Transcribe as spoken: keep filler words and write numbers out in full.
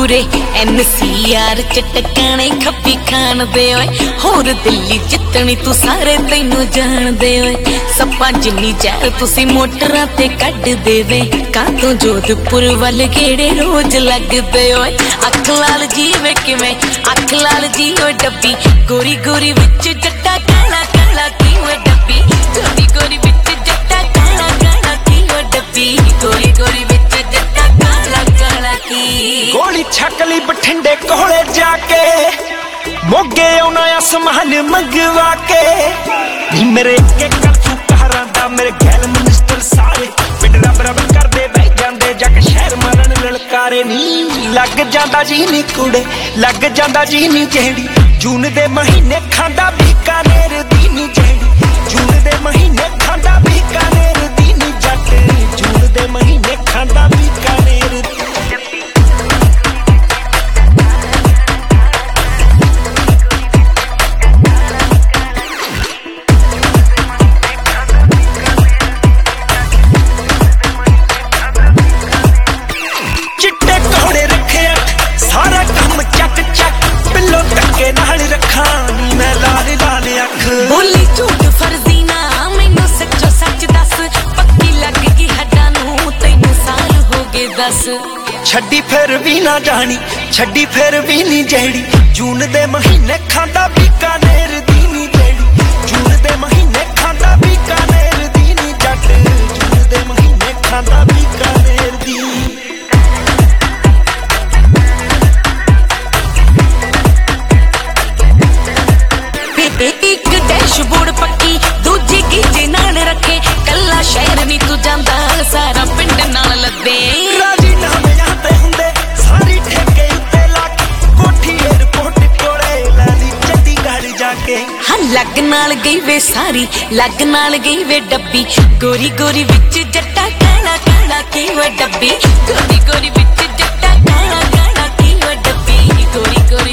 ਉਰੇ ਐਨ C R ਚ ਟਕਾਣੇ ਖੱਪੀ ਖਾਣ ਦੇ ਓਏ ਹੋਰ ਦਿੱਲੀ ਜਿੱਤਣੀ ਤੂੰ ਸਾਰੇ ਤੈਨੂੰ ਜਾਣਦੇ ਓਏ ਸੱਪਾਂ ਜਿੰਨੀ ਜ਼ਹਿਰ ਤੁਸੀਂ ਮੋਟਰਾਂ ਤੇ ਕੱਢ ਦੇਵੇ ਕਾਤੋਂ ਜੋਧਪੁਰ ਵੱਲ ਗੇੜੇ ਰੋਜ਼ ਲੱਗਦੇ ਓਏ ਅੱਖ ਲਾਲ ਜੀ ਵੇ ਕਿਵੇਂ ਅੱਖ ਲਾਲ ਜੀ ਓਏ ਡੱਬੀ ਗੋਰੀ ਗੋਰੀ ਵਿੱਚ ਜੱਟਾ ਕਾਲਾ ਕਾਲਾ ਕੀ ਓਏ ਡੱਬੀ ਗੋਰੀ ਗੋਰੀ ਵਿੱਚ ਜੱਟਾ ਕਾਲਾ ਕਾਲਾ ਕੀ ਓਏ ਡੱਬੀ ਗੋਰੀ ਗੋਰੀ ਵਿੱਚ ਜੱਟਾ ਕਾਲਾ ਕਾਲਾ ਕੀ ਗੋਲੀ ਛੱਕ ਲਈ ਬਠਿੰਡੇ ਕੋਲੇ ਜਾ ਕੇ ਮੋਗੇ ਆਉਣਾ ਅਸਮਾਨ ਮੰਗਵਾ ਕੇ ਮੇਰੇ ਅੱਗੇ ਕਰ ਤੂੰ ਕਹਰਾਂ ਦਾ ਮੇਰੇ ਗੈਲ ਮਿਨਿਸਟਰ ਸਾਰੇ ਪਿੰਡ ਰੱਬ ਰੱਬ ਕਰਦੇ ਬਹਿ ਜਾਂਦੇ ਜੱਗ ਸ਼ਹਿਰ ਮਾਰਨ ਲਲਕਾਰੇ ਨੀ ਲੱਗ ਜਾਂਦਾ ਜੀ ਨੀ ਕੁੜੇ ਲੱਗ ਜਾਂਦਾ ਜੀ ਨੀ ਜਿਹੜੀ ਜੂਨ ਦੇ ਮਹੀਨੇ ਖਾਂਦਾ ਬੀਕਾਨੇਰ ਦੀ ਨੀ ਜਿਹੜੀ ਜੂਨ ਦੇ ਮਹੀਨੇ ਖਾਂਦਾ ਬੀਕਾਨੇਰ ਦੀ ਨੀ ਜੱਟ ਜੂਨ ਦੇ ਮਹੀਨੇ ਖਾਂਦਾ ਬੀਕਾਨੇਰ ਦੀ ਬੋਲੀ ਝੂਠ ਫਰਜ਼ੀ ਨਾ ਮੈਨੂੰ ਸੱਚੋ ਸੱਚ ਦੱਸ ਪੱਕੀ ਲੱਗ ਗਈ ਹੱਡਾਂ ਨੂੰ ਤੈਨੂੰ ਸਾਲ ਹੋ ਗਏ ਦਸ ਛੱਡੀ ਫਿਰ ਵੀ ਨਾ ਜਾਣੀ ਛੱਡੀ ਫਿਰ ਵੀ ਨਹੀਂ ਜਿਹੜੀ ਜੂਨ ਦੇ ਮਹੀਨੇ ਖਾਂਦਾ ਬੀਕਾਨੇਰ ਦੀ ਨਹੀਂ ਜਿਹੜੀ ਜੂਨ ਦੇ ਮਹੀਨੇ ਖਾਂਦਾ ਬੀਕਾਨੇਰ ਦੀ ਨਹੀਂ ਜੱਟ ਜੂਨ ਦੇ ਮਹੀਨੇ ਖਾਂਦਾ ਬੀਕਾਨੇਰ ਦੀ ਇੱਕ ਡੈਸ਼ਬੋਰਡ ਪੱਕੀ ਦੂਜੀ ਗੀਜੇ ਨਾਲ ਰੱਖੇ ਕੱਲਾ ਸ਼ਹਿਰ ਨਹੀਂ ਤੂੰ ਜਾਂਦਾ ਸਾਰਾ ਪਿੰਡ ਨਾਲ ਲੱਦੇ ਰਾਜੀ ਨਾਮਿਆਂ ਤੇ ਹੁੰਦੇ ਸਾਰੀ ਠੇਕੇ ਉੱਤੇ ਲਾ ਕੇ ਕੋਠੀ ਏਅਰਪੋਰਟ ਕੋਲੇ ਲਾਲੀ ਚੰਡੀਗੜ੍ਹ ਜਾ ਕੇ ਹਾਂ ਲੱਗ ਨਾਲ ਗਈ ਵੇ ਸਾਰੀ ਲੱਗ ਨਾਲ ਗਈ ਵੇ ਡੱਬੀ ਗੋਰੀ ਗੋਰੀ ਵਿੱਚ ਜੱਟਾ ਕਾਲਾ ਕਾਲਾ ਕੀ ਵੇ ਡੱਬੀ ਗੋਰੀ ਗੋਰੀ ਵਿੱਚ ਜੱਟਾ ਕਾਲਾ ਕਾਲਾ ਕੀ ਵੇ ਡੱਬੀ ਗੋਰੀ ਗੋਰੀ